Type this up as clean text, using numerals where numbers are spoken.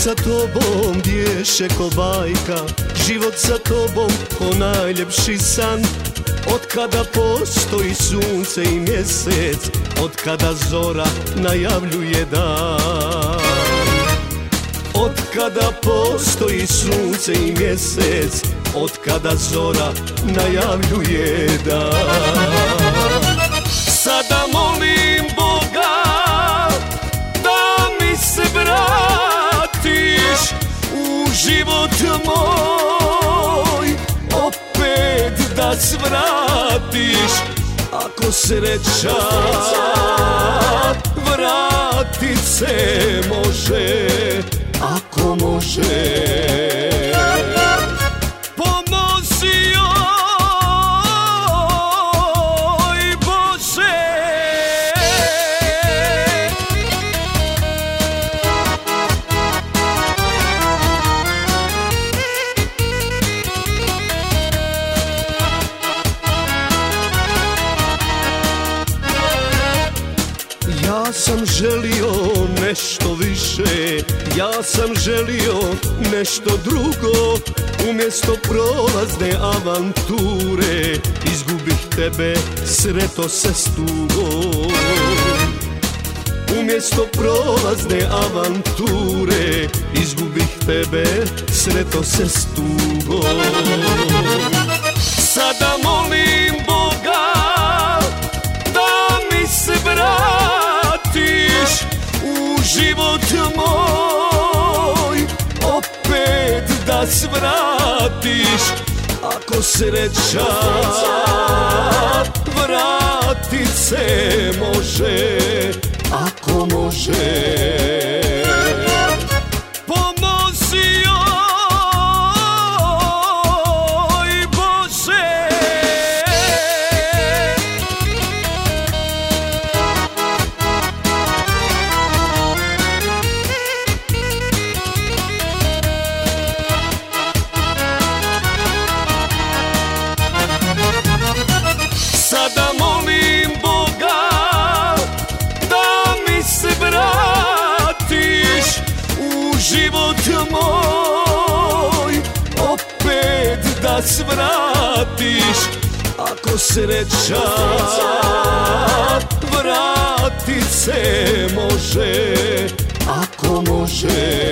sa tobom bješe ko bajka, život sa tobom ko najljepši san. Od kada postoji sunce i mjesec, od kada zora najavljuje dan. Od kada postoji sunce i mjesec, od kada zora najavljuje dan. Sada molim Boga da mi se vratiš u život moj, opet da svratiš. Ako sreća vratit se može, ako može. Ja sam želio nešto više, ja sam želio nešto drugo. Umjesto prolazne avanture izgubih tebe, sreto se s tugom. Umjesto prolazne avanture izgubih tebe, sreto se s tugom. Sada molim Boga da mi se vratiš u život moj, opet da svratiš. Ako sreća vratit se može, ako može. Sada molim Boga da mi se vratiš u život moj, opet da svratiš. Ako sreća vratit se može, ako može.